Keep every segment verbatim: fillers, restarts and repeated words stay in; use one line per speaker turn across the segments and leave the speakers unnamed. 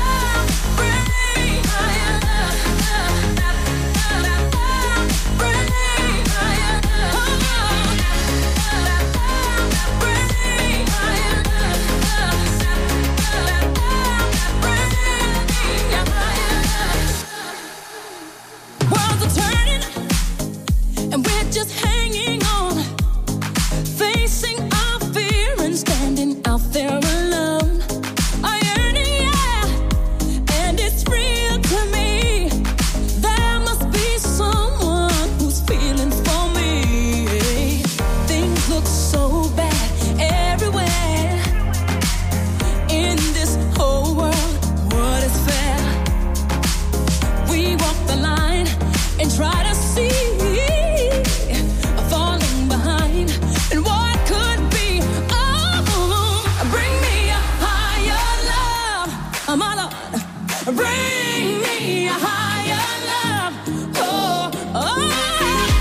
Bring me a higher love. Oh, oh.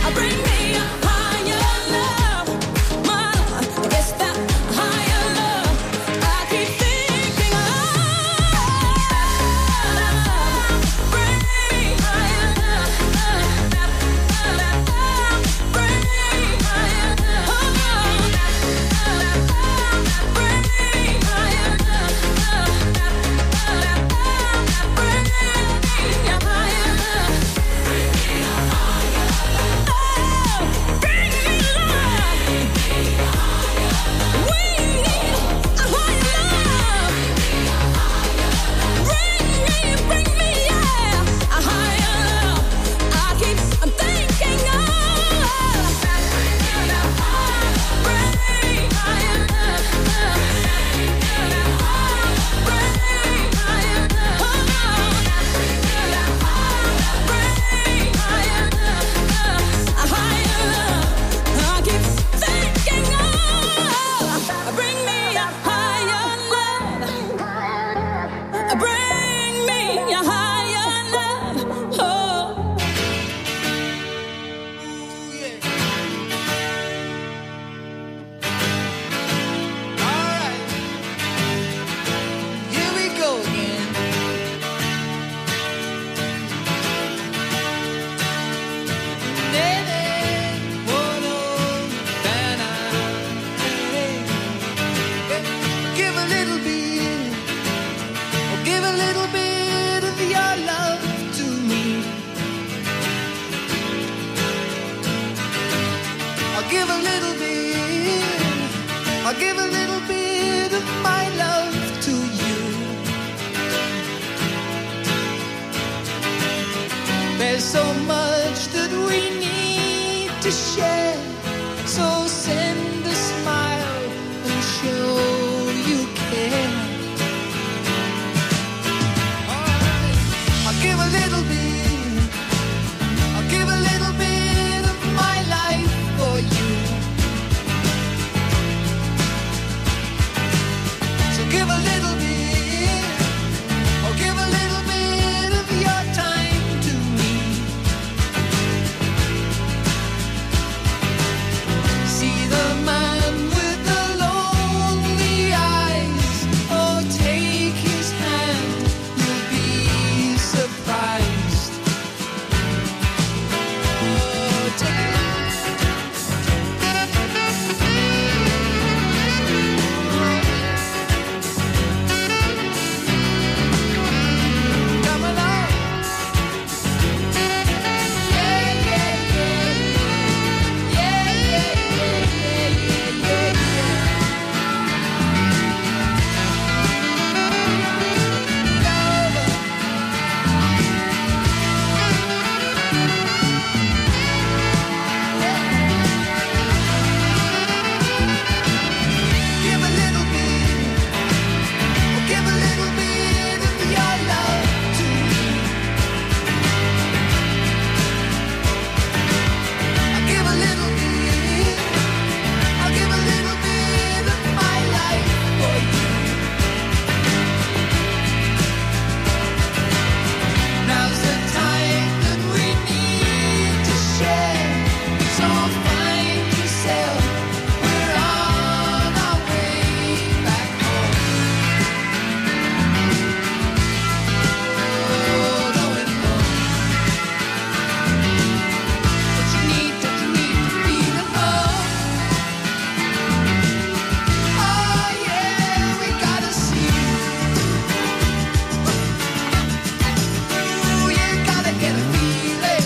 give a little bit, I'll give a little bit of my love to you. There's so much that we need to share, so send a smile and show you care. Alright, I'll give a little bit, I'll give a little bit of my life for you. So give a little bit, or give a little bit of your time to me. See the man with the lonely eyes, oh take his hand, you'll be surprised. Oh, take come along. Yeah, yeah, yeah. Yeah, yeah, yeah, yeah, yeah, give a little bit, oh, give a little bit of your love to me. I'll give a little bit, I'll give a little bit of my life for you. Now's the time that we need to share, so find yourself, we're on our way back home. Oh, going home. Don't you need, don't you need to feel alone? Oh yeah, we gotta see. Ooh, you gotta get a feeling.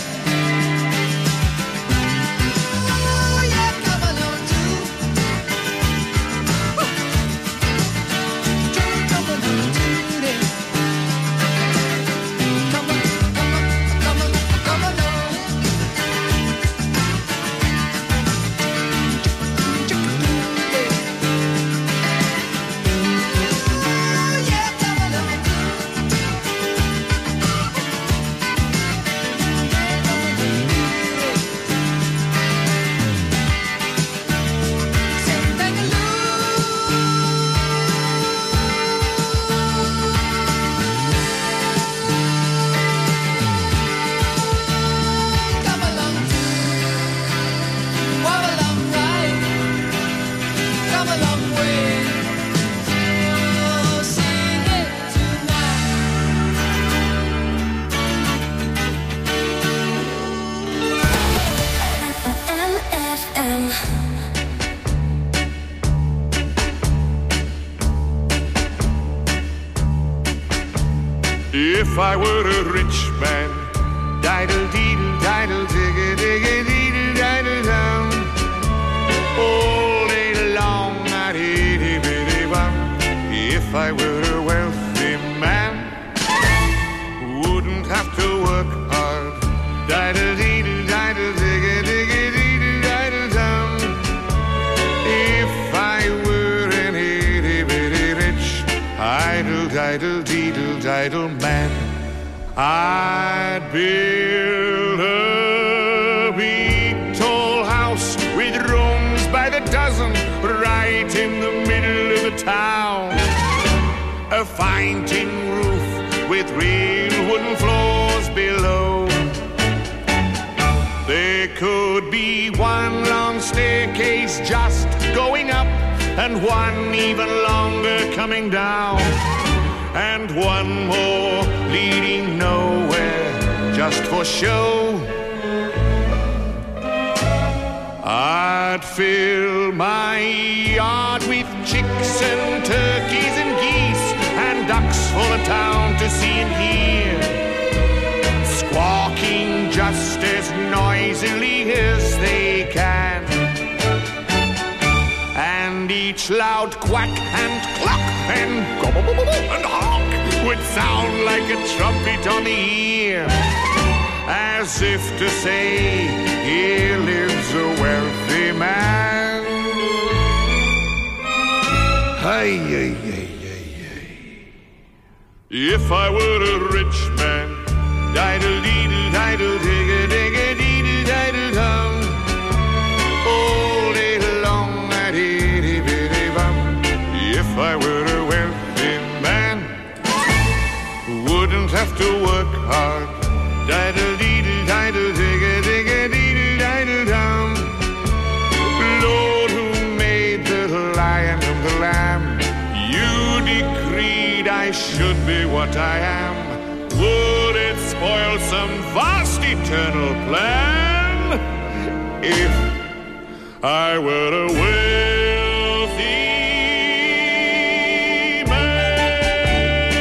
Ooh, yeah, come along too. Do come along today. Come on, come on, come on, come along. Ooh, yeah, come along too. Come along too. Walk a long ride. Come a long way. Oh, sing it
M F M.
If I were a rich man, diddle deedle diddle digga digga deedle diddle down, all day long I'd itty bitty bum. If I were a wealthy man, wouldn't have to work hard, diddle deedle diddle digga digga deedle diddle down. If I were an itty bitty rich, idle diddle deedle diddle man, I'd build a big tall house with rooms by the dozen right in the middle of the town. A fine tin roof with real wooden floors below. There could be one long staircase just going up and one even longer coming down, and one more leading nowhere just for show. I'd fill my yard with chicks and turkeys and geese and ducks for the town to see and hear, squawking just as noisily as they can. each loud quack and cluck and gobble and honk would sound like a trumpet on the ear, as if to say, here lives a wealthy man. Hey, hey, hey, hey, hey. If I were a rich man, diddle diddle diddle digga digga diddle diddle dum, all day long I diddy biddy bum. If I were a wealthy man, wouldn't have to work hard, diddle diddle diddle digga digga diddle diddle dum. Lord, who made the lion and the lamb, you decreed I should be what I am. Would it spoil some vast eternal plan if I were a wealthy man?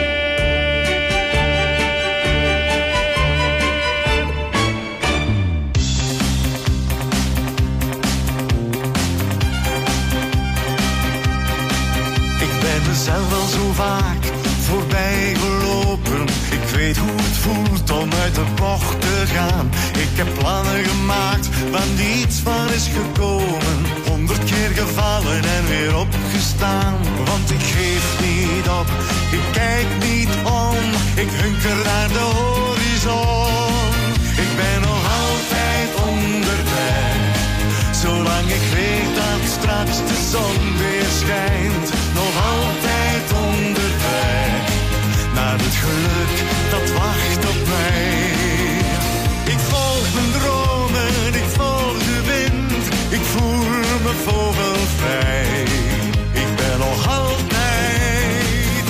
Ik ben mezelf al zo vaak voorbij gelopen. Ik weet hoe het voelt om uit de bocht te gaan. Ik heb plannen gemaakt waar niets van is gekomen. Honderd keer gevallen en weer opgestaan. Want ik geef niet op, ik kijk niet om. Ik hunker naar de horizon. Ik ben nog altijd onderweg, zolang ik weet dat straks de zon weer schijnt. Nog altijd onderweg naar het geluk dat wacht op mij. Ik volg mijn dromen, ik volg de wind. Ik voel me vogelvrij. Ik ben nog altijd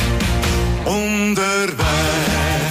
onderweg.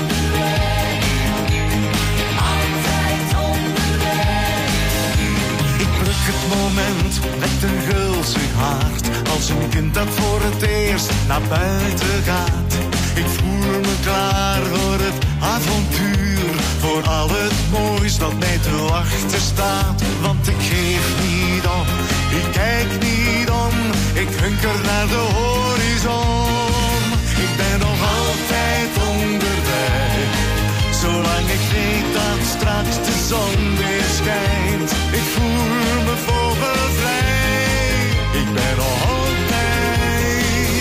Altijd onderweg. Ik pluk het moment met een gulzig hart, als een kind dat voor het eerst naar buiten gaat. Ik voel me klaar voor het avontuur, voor al het moois dat mij te wachten staat. Want ik geef niet op, ik kijk niet om, ik hunker naar de horizon. Ik ben nog altijd onderweg, zolang ik weet dat straks de zon weer schijnt. Ik voel me vogelvrij, ik ben nog altijd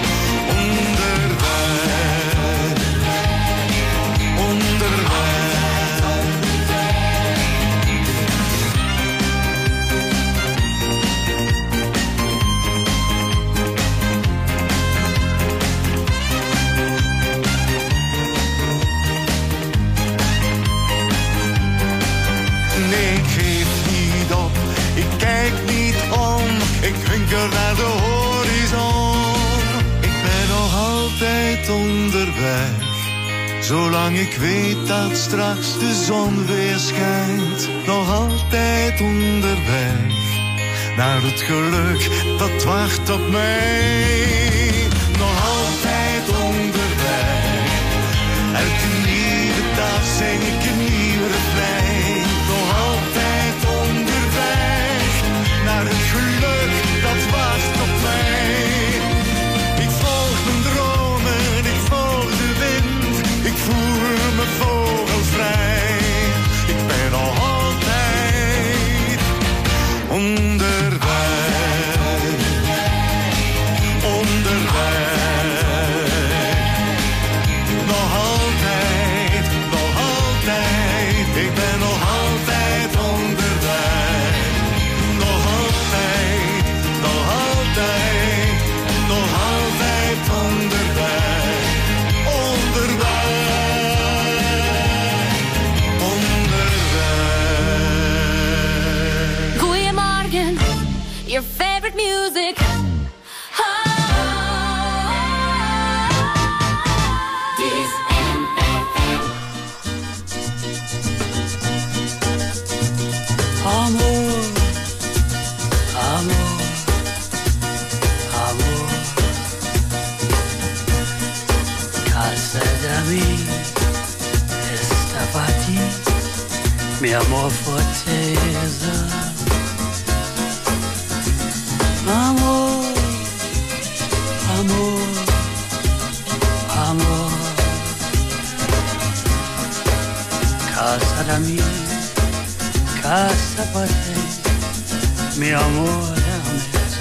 onderweg, onderweg. Nee, ik geef niet op, ik kijk niet om, ik hunker naar de horizon. Ik ben nog altijd onderweg, zolang ik weet dat straks de zon weer schijnt. Nog altijd onderweg, naar het geluk dat wacht op mij. Nog altijd onderweg, elke nieuwe dag zing ik een nieuw refrein. Nog altijd onderweg, naar het geluk dat wacht op mij. Ik volg mijn dromen, ik volg de wind. Ik voel me vogelvrij. Ik ben nog altijd onderweg, onderweg. Nog altijd, nog altijd. Ik ben nog altijd onderweg. Nog altijd, nog altijd. Nog altijd onderweg. Onderweg, onderweg.
Goeiemorgen, your favorite music. Oh, this M F M. Amor, amor, amor. Casa de mí, esta para ti, mi amor forteza. Amor,
Amor, amor, casa da mia, casa per te, mio amore a mezzo.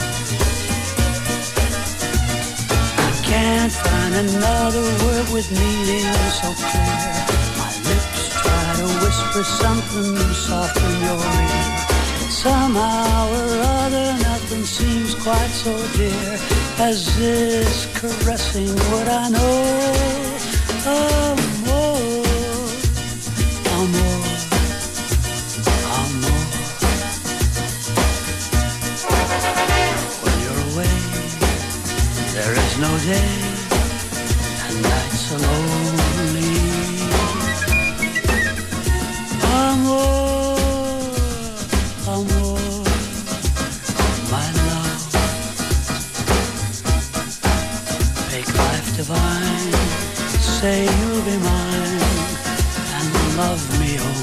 I can't find another word with meaning so clear. My lips try to whisper something soft in your ear. Somehow or other, nothing seems quite so dear as this caressing what I know. Amor, amor, amor. When you're away, there is no day, and nights are lonely. Amor, amor, my love, make life divine, say you'll be mine, and love me only.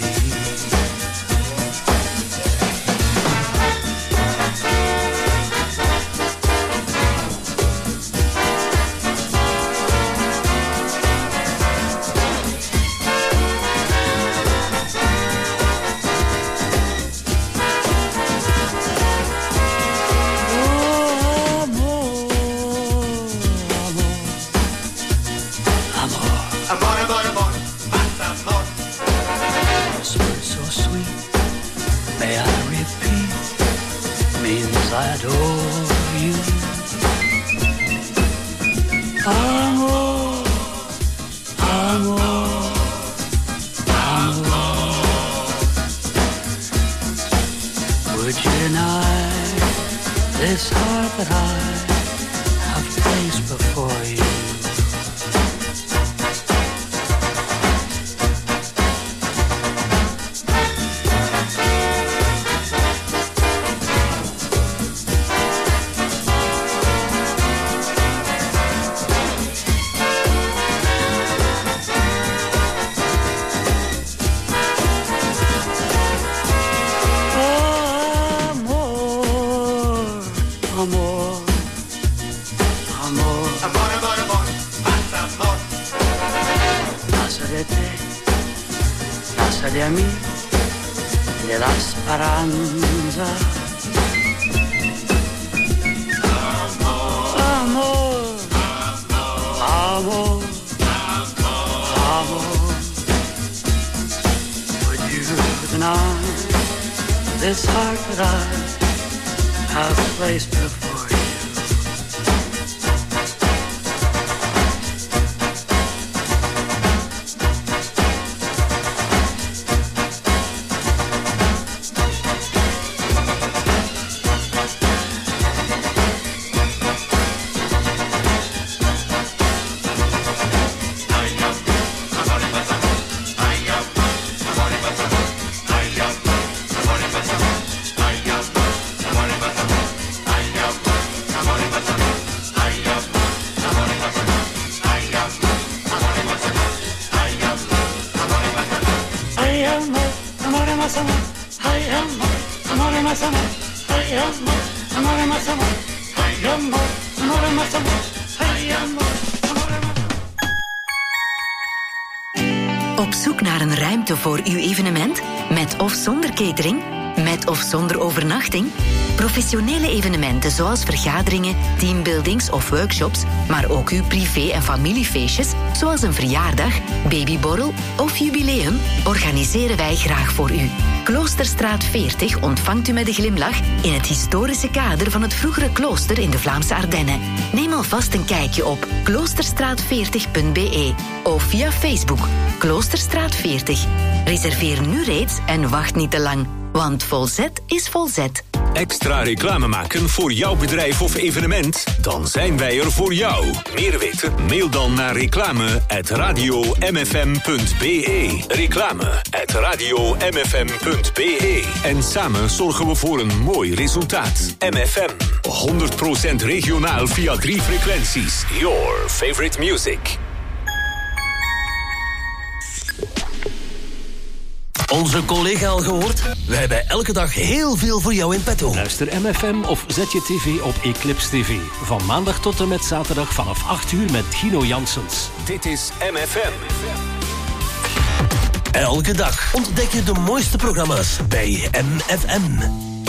This heart that I have placed before you.
Op zoek naar een ruimte voor uw evenement? Met of zonder catering? Met of zonder overnachting? Professionele evenementen zoals vergaderingen, teambuildings of workshops, maar ook uw privé- en familiefeestjes, zoals een verjaardag, babyborrel of jubileum, organiseren wij graag voor u. Kloosterstraat veertig ontvangt u met een glimlach in het historische kader van het vroegere klooster in de Vlaamse Ardennen. Neem alvast een kijkje op kloosterstraat veertig punt b e of via Facebook Kloosterstraat veertig. Reserveer nu reeds en wacht niet te lang, want volzet is volzet.
Extra reclame maken voor jouw bedrijf of evenement? Dan zijn wij er voor jou. Meer weten? Mail dan naar reclame at radio m f m punt b e. Reclame at radio m f m punt b e. En samen zorgen we voor een mooi resultaat. M F M, honderd procent regionaal via drie frequenties. Your favorite music.
Onze collega al gehoord? We hebben elke dag heel veel voor jou in petto.
Luister M F M of zet je tv op Eclipse T V. Van maandag tot en met zaterdag vanaf acht uur met Gino Janssens.
Dit is M F M.
Elke dag ontdek je de mooiste programma's bij M F M.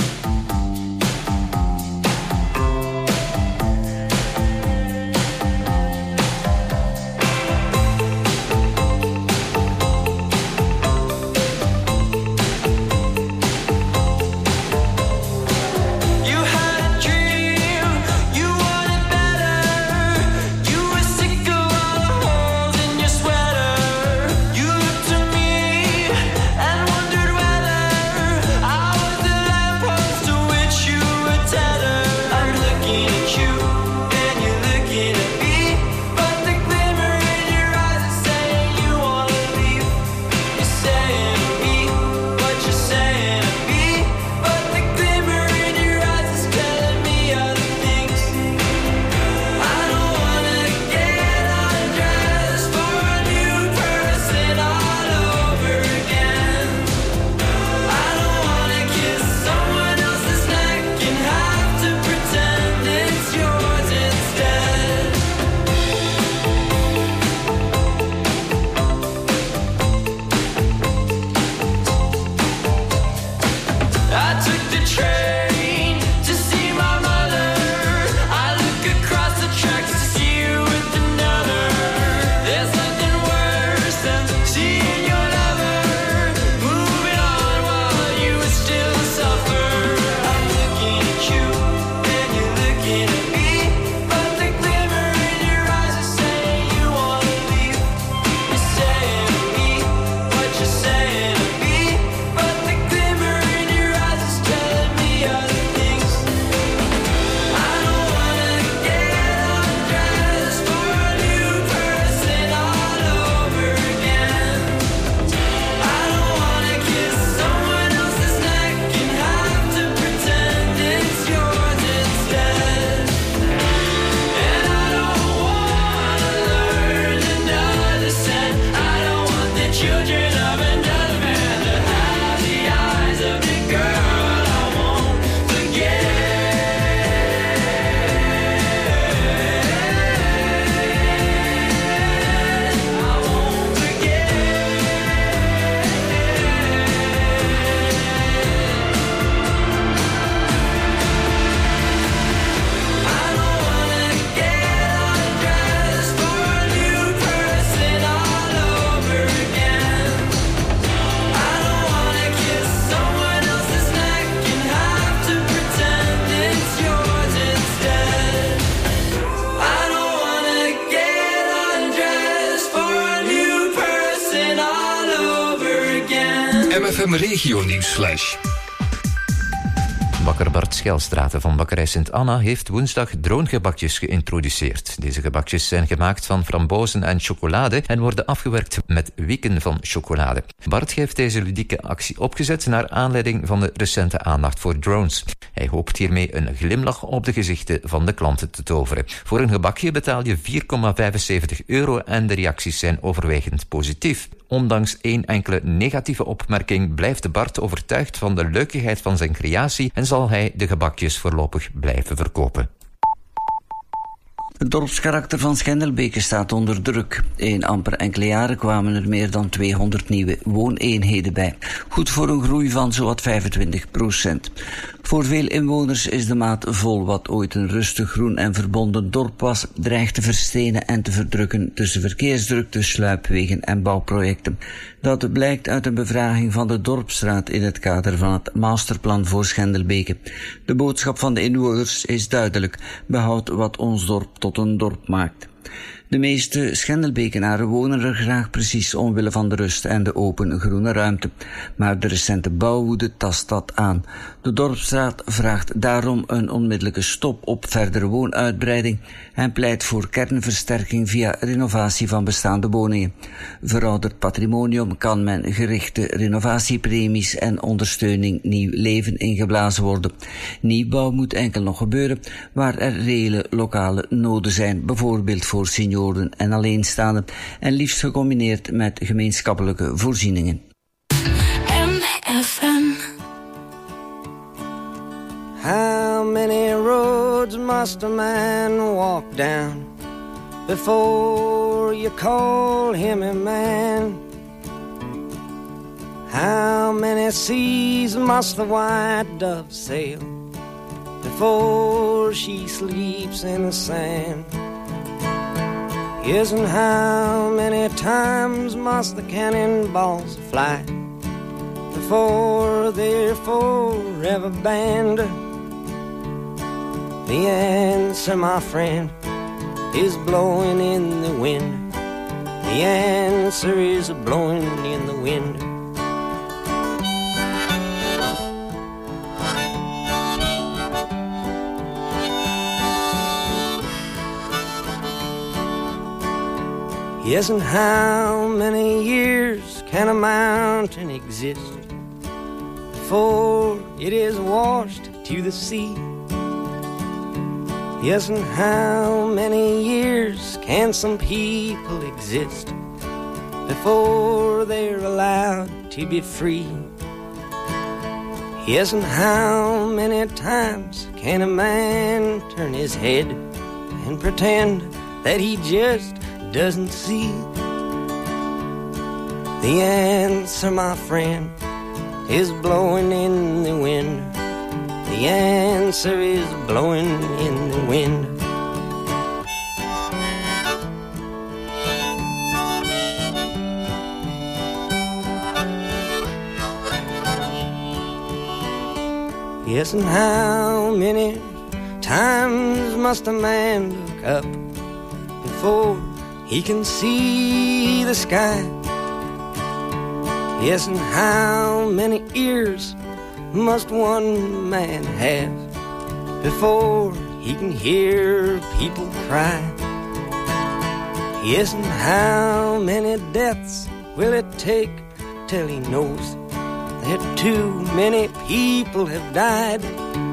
Regio Nieuwsflash.
Bakker Bart Schelstraten van Bakkerij Sint-Anna heeft woensdag dronegebakjes geïntroduceerd. Deze gebakjes zijn gemaakt van frambozen en chocolade en worden afgewerkt met wieken van chocolade. Bart heeft deze ludieke actie opgezet naar aanleiding van de recente aandacht voor drones. Hij hoopt hiermee een glimlach op de gezichten van de klanten te toveren. Voor een gebakje betaal je vier komma vijfenzeventig euro en de reacties zijn overwegend positief. Ondanks één enkele negatieve opmerking blijft Bart overtuigd van de leukigheid van zijn creatie en zal hij de gebakjes voorlopig blijven verkopen.
Het dorpskarakter van Schendelbeke staat onder druk. In amper enkele jaren kwamen er meer dan tweehonderd nieuwe wooneenheden bij. Goed voor een groei van zowat vijfentwintig procent. Voor veel inwoners is de maat vol. Wat ooit een rustig, groen en verbonden dorp was, dreigt te verstenen en te verdrukken tussen verkeersdrukte, sluipwegen en bouwprojecten. Dat blijkt uit een bevraging van de Dorpsraad in het kader van het masterplan voor Schendelbeke. De boodschap van de inwoners is duidelijk: behoud wat ons dorp tot een dorp maakt. De meeste Schendelbekenaren wonen er graag precies omwille van de rust en de open groene ruimte. Maar de recente bouwwoede tast dat aan. De Dorpsraad vraagt daarom een onmiddellijke stop op verdere woonuitbreiding en pleit voor kernversterking via renovatie van bestaande woningen. Verouderd patrimonium kan men gerichte renovatiepremies en ondersteuning nieuw leven ingeblazen worden. Nieuwbouw moet enkel nog gebeuren waar er reële lokale noden zijn, bijvoorbeeld voor senioren en alleenstaanden, en liefst gecombineerd met gemeenschappelijke voorzieningen.
F M.
How many roads must a man walk down before you call him a man? How many seas must the white dove sail before she sleeps in the sand? Yes, and how many times must the cannonballs fly before they're forever banned? The answer, my friend, is blowing in the wind. The answer is blowing in the wind. Yes, and how many years can a mountain exist before it is washed to the sea? Yes, and how many years can some people exist before they're allowed to be free? Yes, and how many times can a man turn his head and pretend that he just doesn't see? The answer, my friend, is blowing in the wind. The answer is blowing in the wind. Yes, and how many times must a man look up before he can see the sky? Yes, and how many ears must one man have before he can hear people cry? Yes, and how many deaths will it take till he knows that too many people have died?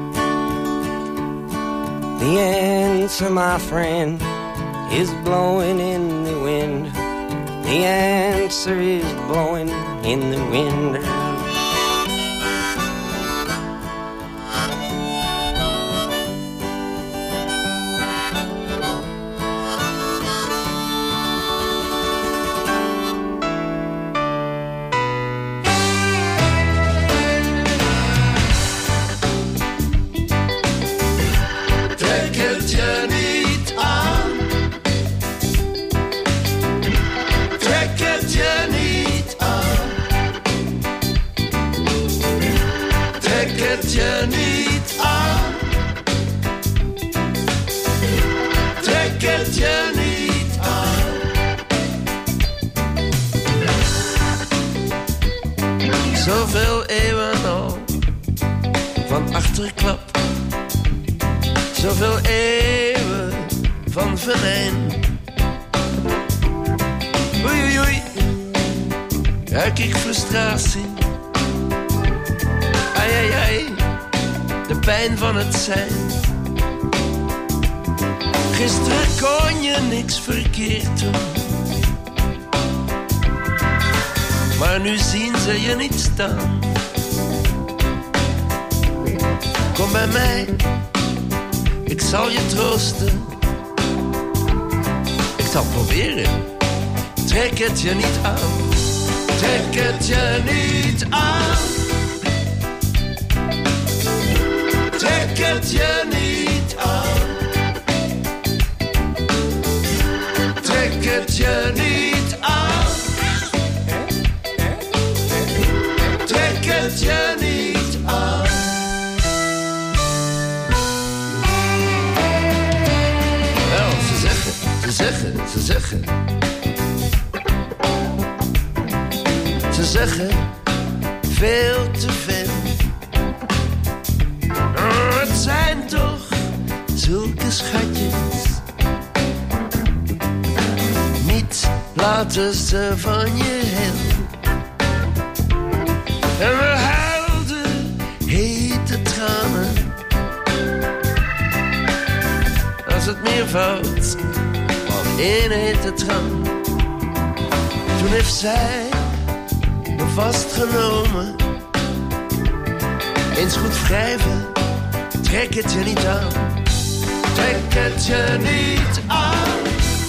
The answer, my friend, is blowing in the wind. The answer is blowing in the wind.
Zoveel eeuwen al van achterklap, zoveel eeuwen van venijn. Oei oei oei, ruik ik frustratie. Ai ai ai, de pijn van het zijn. Gisteren kon je niks verkeerd doen, maar nu zien ze je niet staan. Kom bij mij, ik zal je troosten. Ik zal proberen, trek het je niet aan. Trek het je niet aan. Trek het je niet aan. Trek het je niet aan. Trek het je niet aan. Wel, ze zeggen, ze zeggen, ze zeggen. Ze zeggen veel te veel. Oh, het zijn toch zulke schatjes. Niet laten ze van je heel. En we huilden hete tranen. Als het meervoud van één hete traan. Toen heeft zij me vastgenomen Eens goed wrijven, trek het je niet aan. Trek het je niet aan.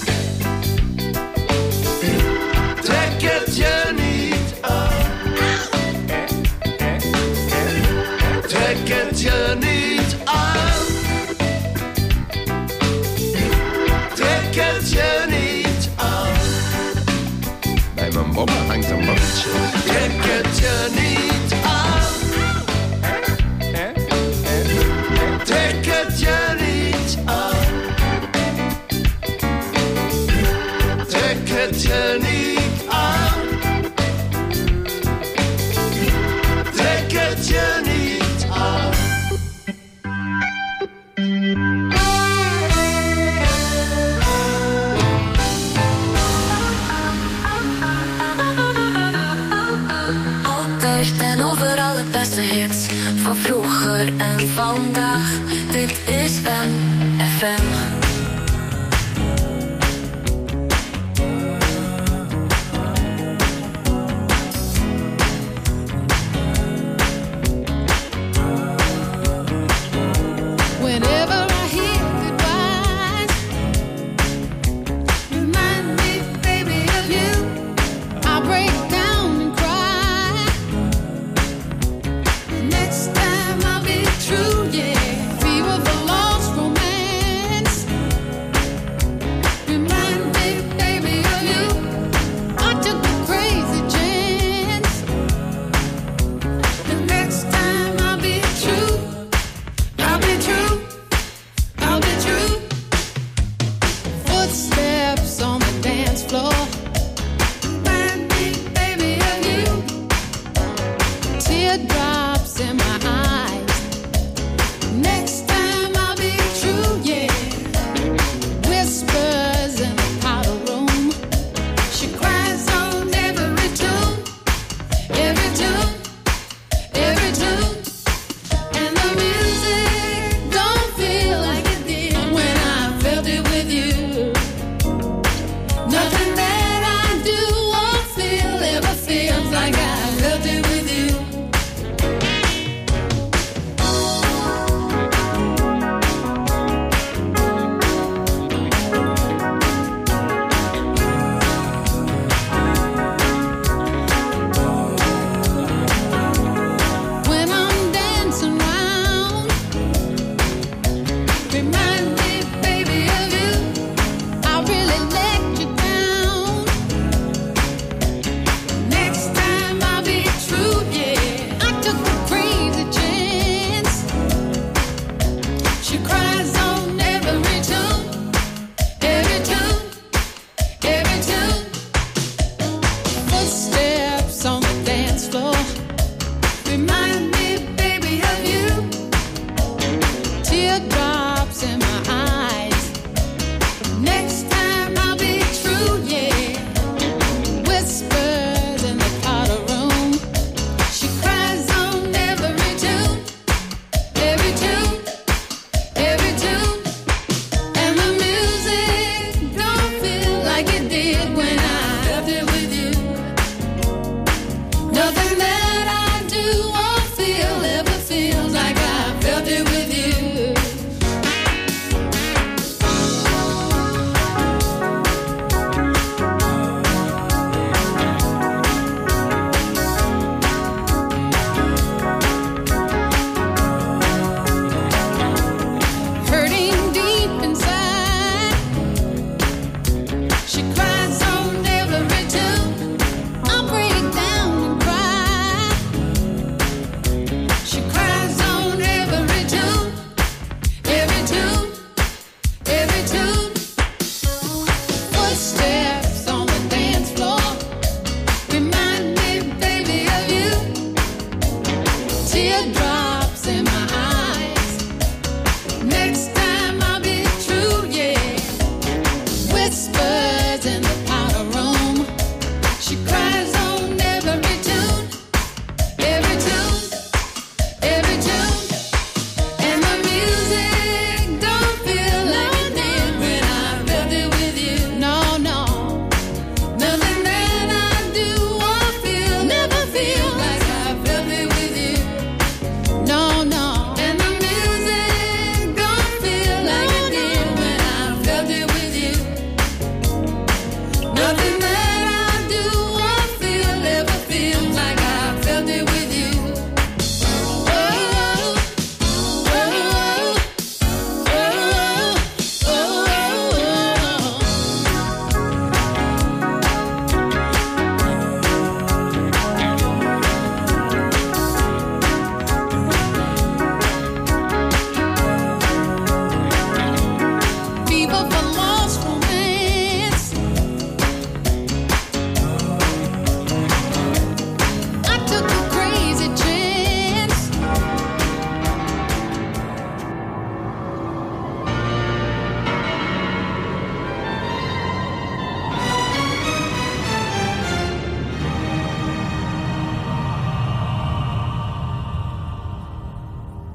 Trek het je niet aan. Trek het je niet aan. Trek het je niet aan. Bij mijn mama hangt een bordje. Trek het je niet aan. Trek het je niet aan. Trek het je niet aan. Trek het je niet aan.
Altijd en overal het beste hits van vroeger en vandaag. Dit is M F M.
Whenever I hear goodbyes, remind me, baby, of you. I break down and cry. Next time I'll be true, yeah. Fever for lost romance. Remind me, baby, of you. I took a crazy chance. The next time I'll be true. I'll be true. I'll be true. Footsteps on the dance floor. Remind me, baby, of you. Teardrops in my eyes. Next time I'll be true, yeah. Whispers in the powder room. She cries on every tune, every tune, every tune. And the music don't feel like it did when I felt it with you. Nothing that I do or feel ever feels like I felt it with you. When I'm dancing round, remind me, baby, of you. I really let you down. Next time I'll be true, yeah. I took a crazy chance. She cries on every tune, every tune, every tune. Footsteps on the dance floor. Remind me, baby, of you. Teardrops in my eyes. Next time I'll be true, yeah. Whispers in the powder room. She cries on every tune, every tune, every tune. And the music don't feel like it did when I felt it with you. Nothing that I do or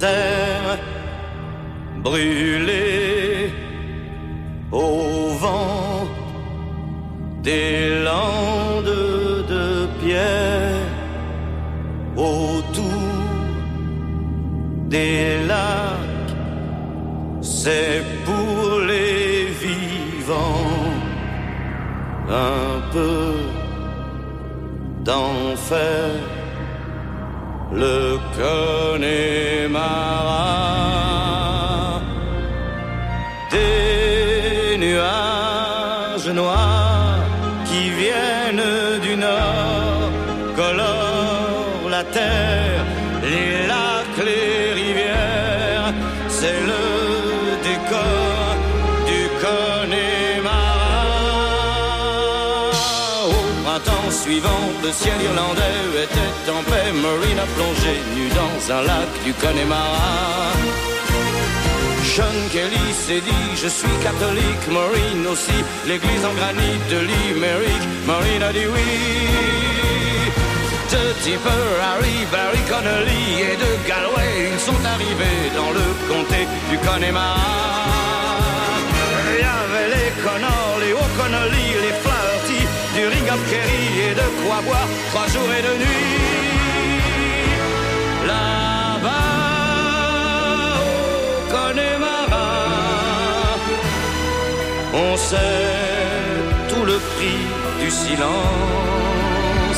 terre brûlée au vent des landes de pierre autour des lacs, c'est pour les vivants un peu d'enfer. Le Connemara, des nuages noirs qui viennent du nord colorent la terre, les lacs, les rivières, c'est le décor du Connemara. Au printemps suivant, le ciel irlandais était en paix. Maureen a plongé nue dans un lac du Connemara. Sean Kelly s'est dit, je suis catholique. Maureen aussi, l'église en granit de Limerick. Maureen a dit oui. De Tipper, Harry, Barry Connolly et de Galway, ils sont arrivés dans le comté du Connemara. Il y avait les Connors, les O'Connolly, les Flaherty, du Ring of Kerry et de quoi boire trois jours et deux nuits. Là-bas, au Connemara, on sait tout le prix du silence.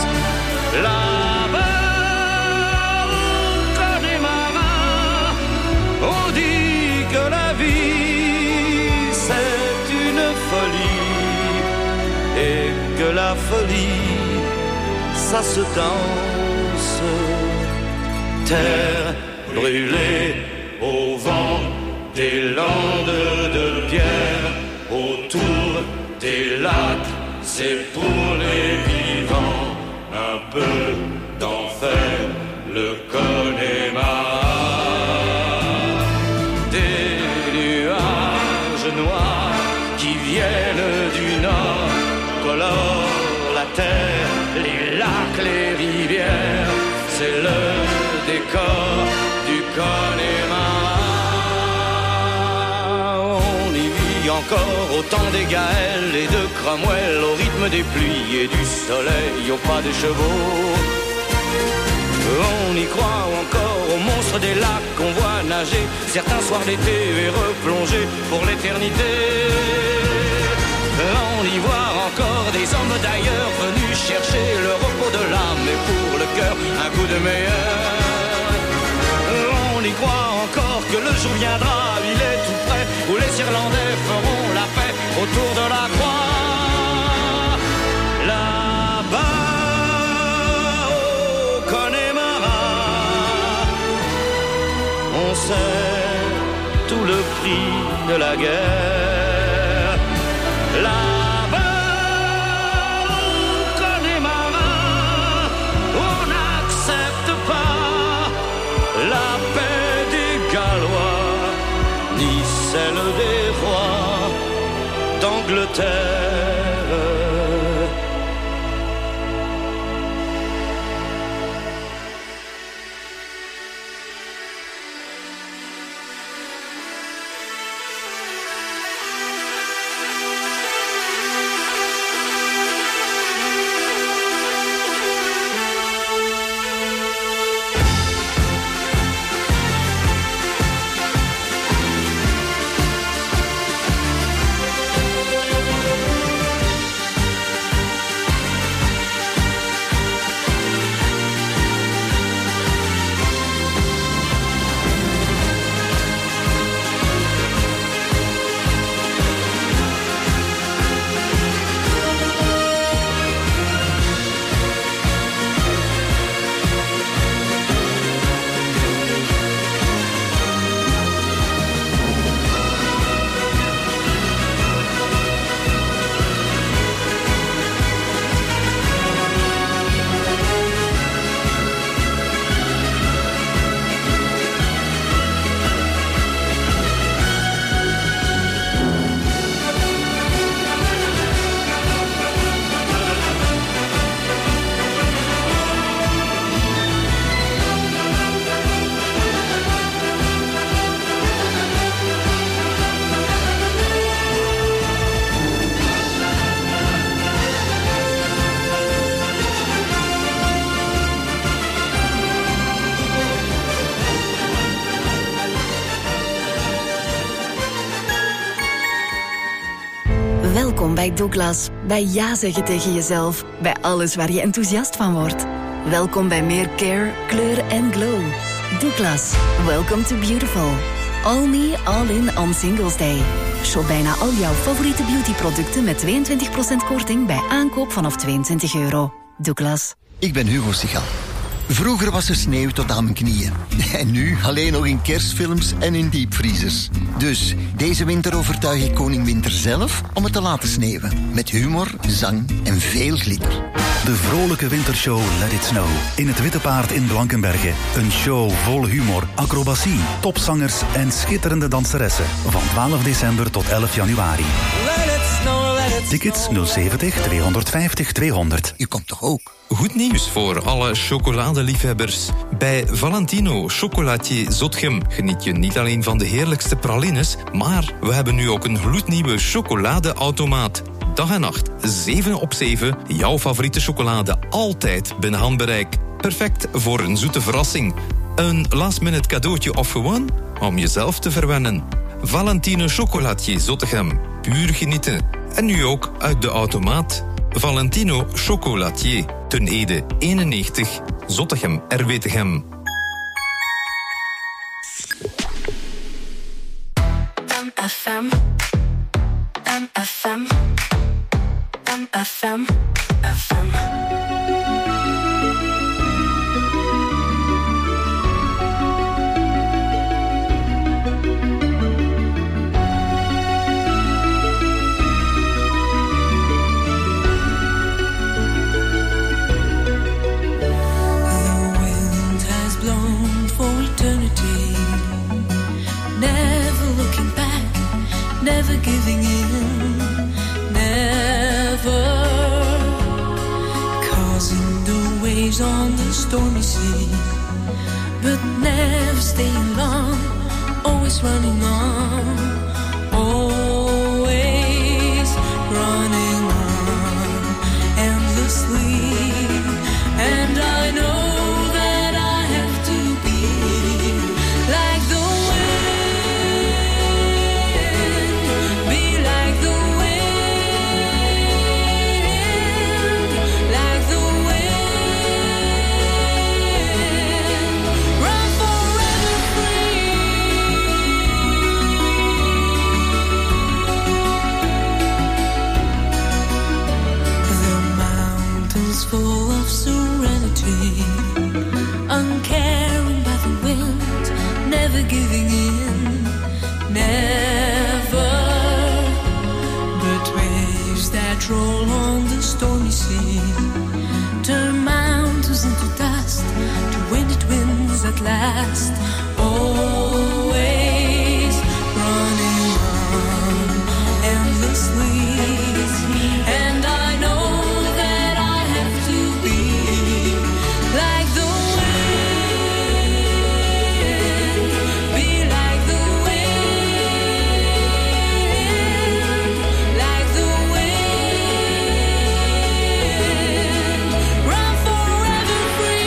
Là-bas, au Connemara, on dit que la vie, c'est une folie, et que la folie, ça se danse. Terre brûlée au vent des landes de pierre, autour des lacs, c'est pour les vivants un peu d'enfer, le Connemara. Des nuages noirs qui viennent du nord colorent la terre, les lacs, les rivières, c'est le décor du Connemara. On y vit encore au temps des Gaëls et de Cromwell, au rythme des pluies et du soleil, au pas des chevaux. On y croit encore aux monstres des lacs qu'on voit nager certains soirs d'été et replonger pour l'éternité. On y voit encore des hommes d'ailleurs venus chercher le repos de l'âme et pour le cœur un coup de meilleur. On y croit encore que le jour viendra, il est tout près, où les Irlandais feront la paix autour de la croix. Là-bas, au Connemara, on sait tout le prix de la guerre. Là-bas, au Connemara, on n'accepte pas la paix des Gallois, ni celle des rois d'Angleterre.
Welkom bij Douglas. Bij ja zeggen tegen jezelf. Bij alles waar je enthousiast van wordt. Welkom bij meer care, kleur en glow. Douglas. Welcome to beautiful. All me, all in on Singles Day. Shop bijna al jouw favoriete beautyproducten met tweeëntwintig procent korting bij aankoop vanaf tweeëntwintig euro. Douglas.
Ik ben Hugo Sigal. Vroeger was er sneeuw tot aan mijn knieën. En nu alleen nog in kerstfilms en in diepvriezers. Dus deze winter overtuig ik koning Winter zelf om het te laten sneeuwen. Met humor, zang en veel glitter.
De vrolijke wintershow Let It Snow. In het Witte Paard in Blankenberge. Een show vol humor, acrobatie, topzangers en schitterende danseressen. Van twaalf december tot elf januari.
Let it snow, let it
Tickets nul zeventig tweehonderdvijftig tweehonderd.
U komt toch ook?
Goed nieuws voor alle chocoladeliefhebbers. Bij Valentino Chocolatier Zotgem geniet je niet alleen van de heerlijkste pralines, maar we hebben nu ook een gloednieuwe chocoladeautomaat. Dag en nacht, zeven op zeven, jouw favoriete chocolade altijd binnen handbereik. Perfect voor een zoete verrassing. Een last-minute cadeautje of gewoon om jezelf te verwennen. Valentino Chocolatier Zottegem. Puur genieten. En nu ook uit de automaat. Valentino Chocolatier. Ten Ede eenennegentig. Zottegem, Erwetegem.
M F M. M F M. M F M. F M.
Never giving in, never causing the waves on the stormy sea, but never staying long, always running on, always running on endlessly, and I know that I have to be like the full of serenity, uncaring by the wind, never giving in, never, but waves that roll on the stormy sea, turn mountains into dust, to winded winds at last, always running on endlessly, and I know like the wind, be like the wind, like the wind, run forever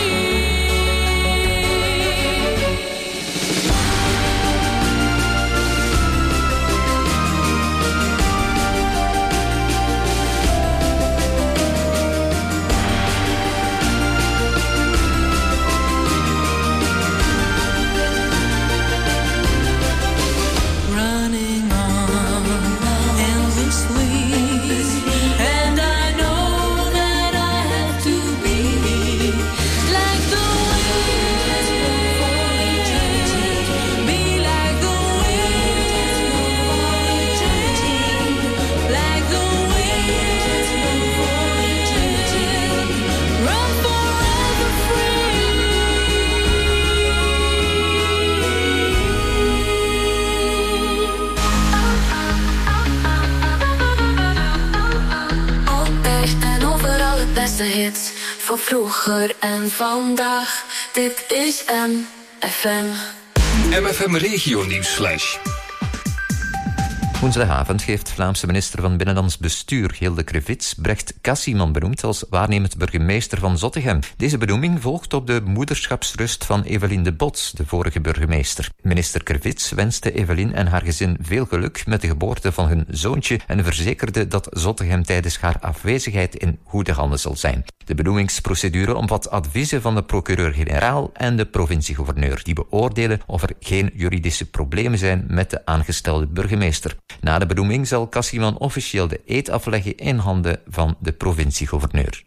beste hits van vroeger en vandaag. Dit is M F M.
M F M Regio Nieuws Flash.
Woensdagavond heeft Vlaamse minister van Binnenlands Bestuur Hilde Krevits Brecht Cassiman benoemd als waarnemend burgemeester van Zottegem. Deze benoeming volgt op de moederschapsrust van Evelien de Bots, de vorige burgemeester. Minister Krevits wenste Evelien en haar gezin veel geluk met de geboorte van hun zoontje en verzekerde dat Zottegem tijdens haar afwezigheid in goede handen zal zijn. De benoemingsprocedure omvat adviezen van de procureur-generaal en de provinciegouverneur, die beoordelen of er geen juridische problemen zijn met de aangestelde burgemeester. Na de benoeming zal Cassiman officieel de eed afleggen in handen van de provinciegouverneur.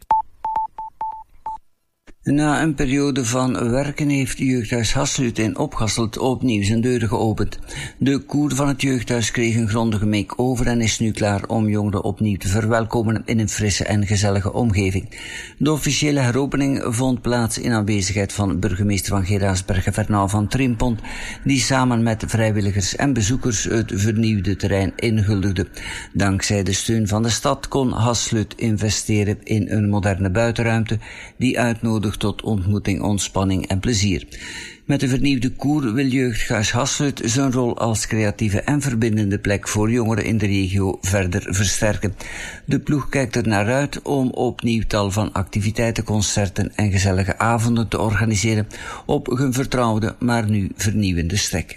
Na een periode van werken heeft jeugdhuis Hasselt in Opgasselt opnieuw zijn deuren geopend. De koer van het jeugdhuis kreeg een grondige make-over en is nu klaar om jongeren opnieuw te verwelkomen in een frisse en gezellige omgeving. De officiële heropening vond plaats in aanwezigheid van burgemeester van Geraasbergen Fernand van Trimpont, die samen met vrijwilligers en bezoekers het vernieuwde terrein inhuldigde. Dankzij de steun van de stad kon Hasselt investeren in een moderne buitenruimte die uitnodigt tot ontmoeting, ontspanning en plezier. Met de vernieuwde koer wil jeugdhuis Hasselt zijn rol als creatieve en verbindende plek voor jongeren in de regio verder versterken. De ploeg kijkt er naar uit om opnieuw tal van activiteiten, concerten en gezellige avonden te organiseren op een vertrouwde, maar nu vernieuwende stek.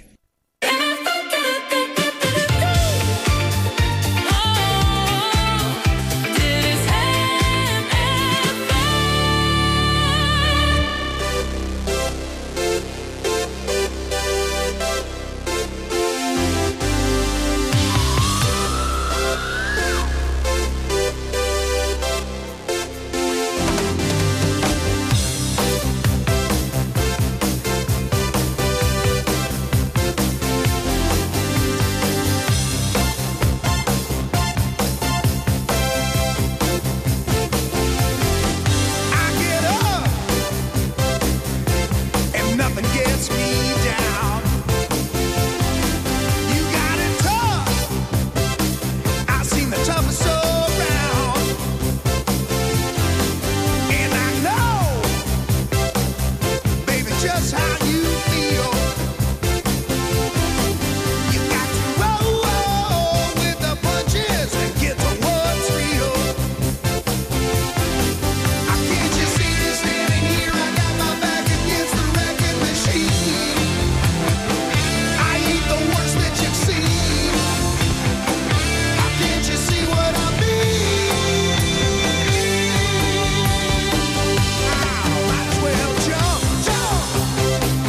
Well, jump, jump.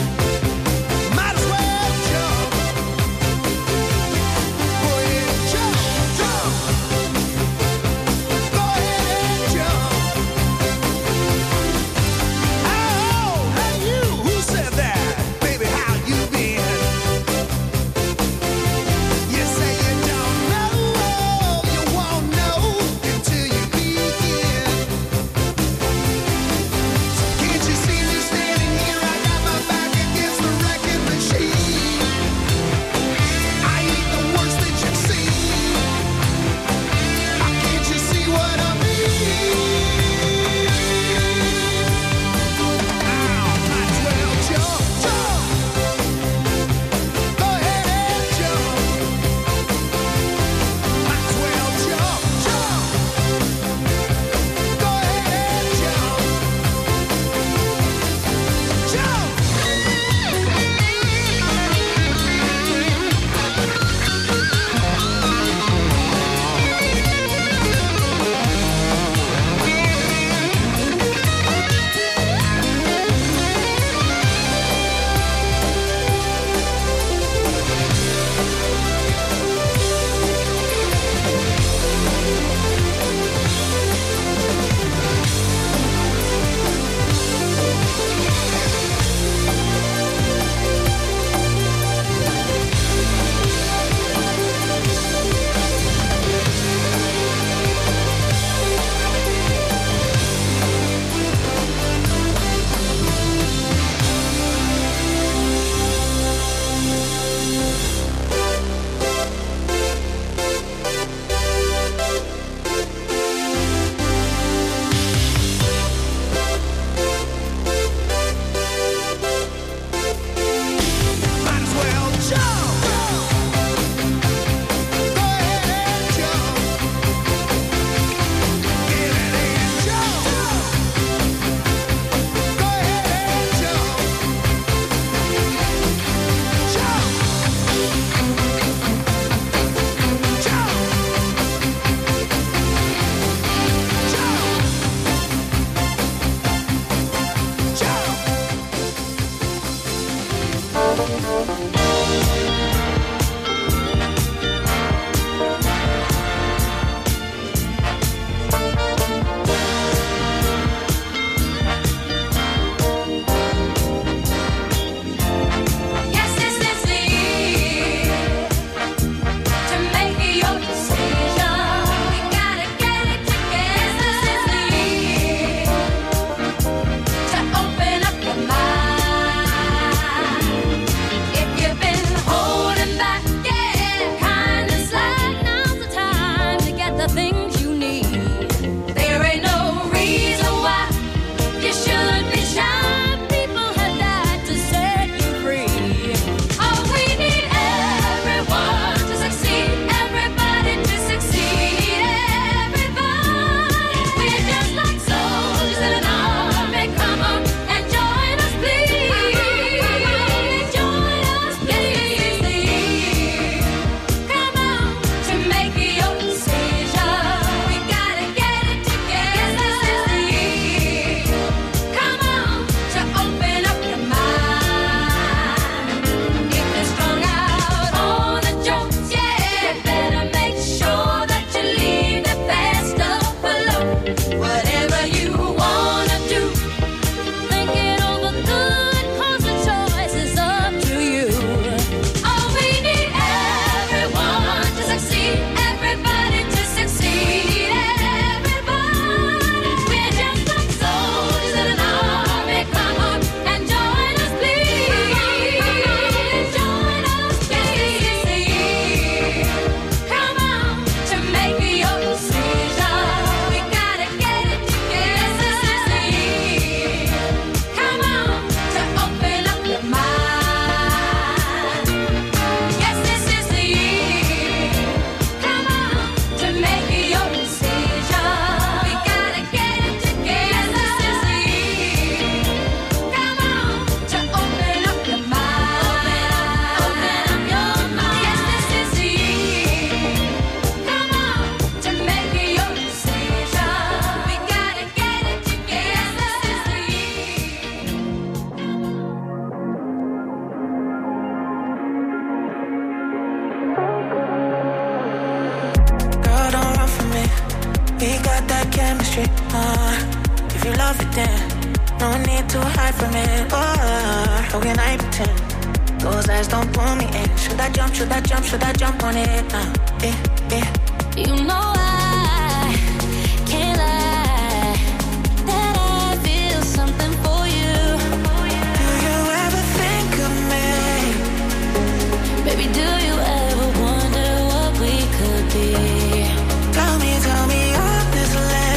chemistry. Uh, if you love it, then no need to hide from it. Oh, how can I pretend? Those eyes don't pull me in. Should I jump? Should I jump? Should I jump on it? Uh, yeah, yeah.
You know I can't lie that I feel something for you.
Do you ever think of me?
Baby, do you ever wonder what we could be?
Tell me, tell me honestly.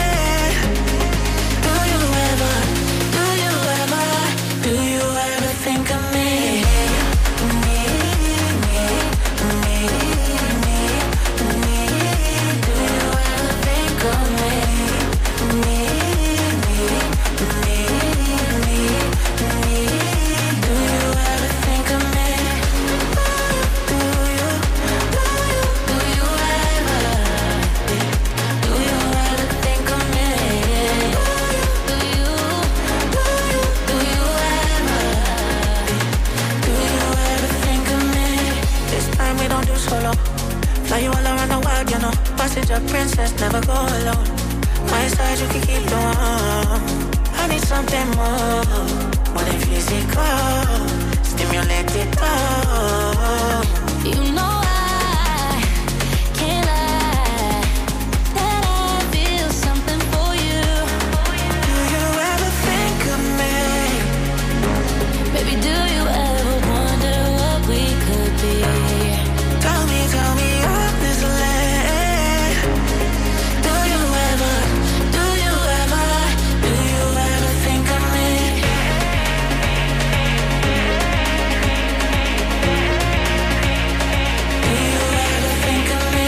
Do you ever, do you ever, do you ever think of me? Me, me, me, me, me. Do you ever think of me? Me, me, me, me, me. Do you ever think of me? Do you, do you, do you ever? Do you ever think of me? Do you, do you, do you ever? Do you ever think of me? This time we don't do solo. Fly you all around the world, you know. Passenger princess, never go alone. My side you can keep the warm. I need something more, more than physical. Stimulate it all.
You know I can't lie that I feel something for you.
Do you ever think of me?
Baby, do you ever wonder what we could be?
Tell me, tell me honestly. Do you ever, do you ever, do you ever think of me? Do you ever think of me?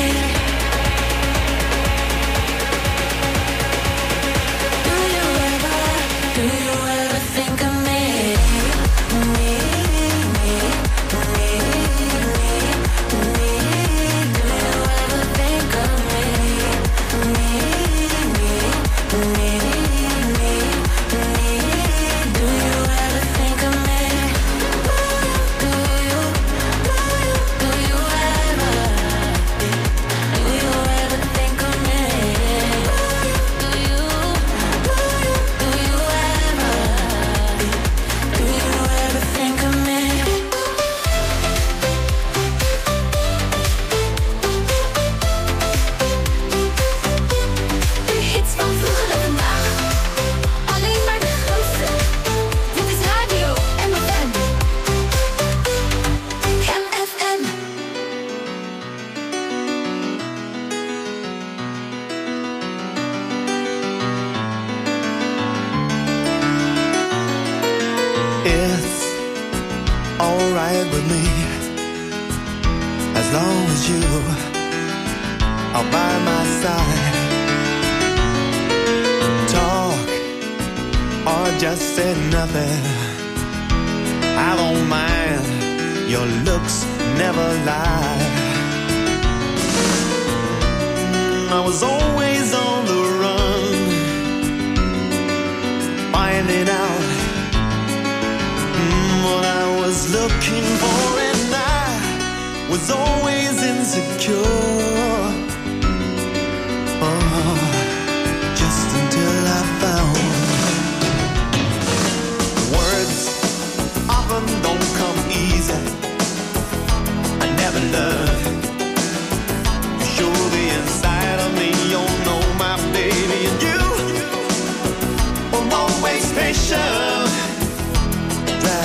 Do you ever, do you ever think of me? Me, me, me, me, me. Do you ever think of me? Me, me, me, me, me. Do you ever think of me? Do you, do you, do you ever? Do you ever think of me? Do you, do you, do you ever? Do you ever think of me?
De hits van vroeger en vandaag. Alleen maar de grootste. Dit is Radio M F M. M F M.
It's alright with me as long as you are by my side. Talk or just say nothing. I don't mind. Your looks never lie. I was always on the run, finding out mm, what I was looking for, and I was always insecure. Oh, just until I found words often don't come easy. I never learned